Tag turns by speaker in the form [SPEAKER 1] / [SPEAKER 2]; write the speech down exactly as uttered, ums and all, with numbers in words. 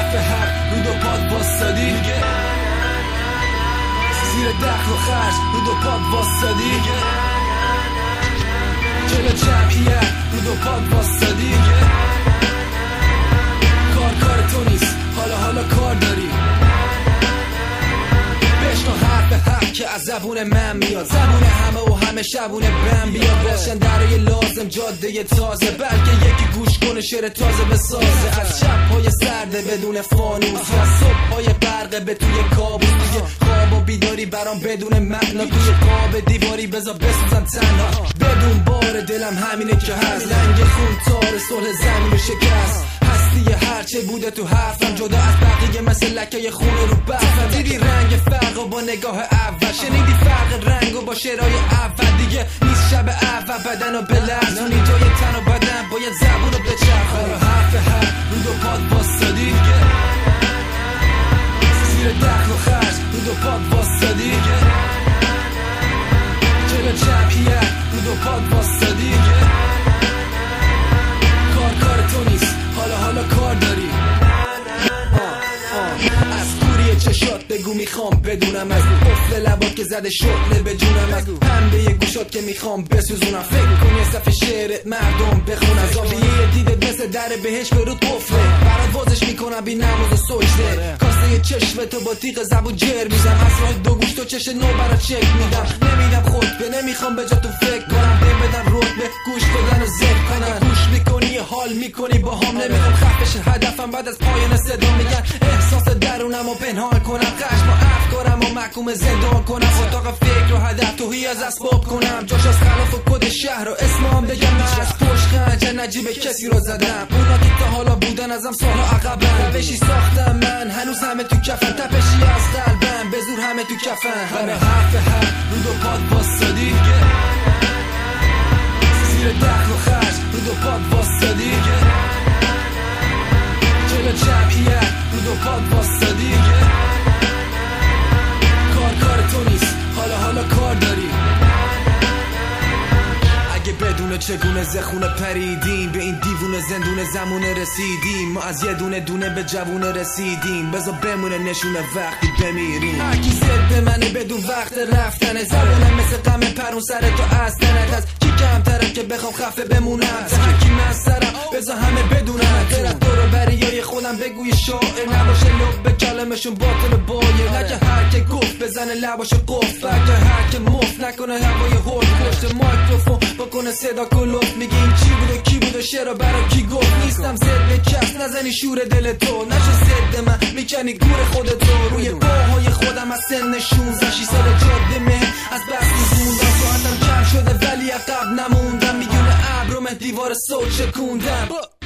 [SPEAKER 1] حرف حق رو دو پاد واسدی، زیر دخل و خرج رو دو پاد واسدی، جلو جمعیت رو دو پاد واسدی، کار کار تو نیست حالا حالا کار داری. بشنو حرف حق که از زبون من میاد، زبون همه و همه شبون بم بیاد، باشن درای لازم جاده تازه، بلکه یکی گوش کنه شعر تازه بسازه. از شب های سرده بدون فانوس و صبح های غرقه به توی کابوس، دیگه خواب و بیداری برام بدون معنا، توی قاب دیواری بذار بسوزم تنها، بدون بار دلم همینه که هست، لنگ خون تار صلح زمین و شکست، هستی هرچه بوده تو حرفم جدا از بقیه مثل لکه خون رو برفم. دیدی رنگ فرق و با نگاه اول، شنیدی فرق رنگ و با شعرهای اول، دیگه نیست شب اول بدن و بلرزونی جای تن و بدن باید زبون رو بچرخونی. حرف حق رو دو پاد واسدی، زیر دخل و خرج رو دو پاد واسدی، جلو جمعیت رو دو پاد واسدی، کار کار تو نیست حالا حالا کار داری. از دوری چشات بگو میخوام بدونم، از قفل لبات که زده شغله به جونم، از پنبه گوشات که میخوام بسوزونم، فکر کن یه صفحه شعرت مردم بخون، از آبیه دیدت مثل در بهش برود قفله، برات وازش میکنم بی نماز و سجده، کاسه چشم تو با تیغ زبون جر میزم، از راه دو گوش تو چش نو برات چک میدم، نمیدم خطبه نمیخوام به جا تو فکر کنم، بهم بدن رتبه گوش بدن و ذکر کنن، گوش میکنی حال میکنی با هم، نمیخوام خفش هدفم بعد از پایان صدا میگن، احساس درونم و پنهان کنم، خشم و افکارم و محکوم زندان کنم، اتاق فکر و هدف توهی از اسباب کنم، جاش از خلاف و کد شهر و اسمام بگم، میشه از پشت خنجر نجیب کسی رو زدم، اونا که تا حالا بودن ازم سالها عقبن، روشی ساختم من هنوز همه تو کفن، تپشی از قلبم به زور همه تو کفن. همه حرف حق رو دو پاد واسدی، زیر دخل و خرج رو دو پاد واسدی، جلو جمعیت رو دو پاد واسدی، کار کار تو نیست حالا حالا کار داری. اگه بدون چگونه زخونه پریدیم، به این دیوونه زندون زمونه رسیدیم، ما از یه دونه دونه به جوونه رسیدیم، بذار بمونه نشونه وقتی بمیریم. هرکی زد به منه بدون وقت رفتنه، زبونم مثل غم پرون سر تو از تنت، از کی کمترم که بخوام خفه بمونم، هرکی من سرم بذار همه بدونم، درد دور بریای خودم بگوی شاعر، نباشه لب به کلمشون باطل و بایر، نگه هر که گفت بزنه لباشو قفل، اگه هر که مفت نکنه هوای هرد، پشت مایکروفون بکنه صدا کلوف، میگه این چی بود و کی بود و شعرها برا کی گفت، نیستم زد کس نزنی شور دل تو، نشو زد من میکنی گور خودتو، روی پاهای خودم از سن شونزده شیش سال جاده مه از بس میزوندم، ساعتم کم شده ولی عقب نموندم، میگونه ابرم دیوار صوت شکوندم.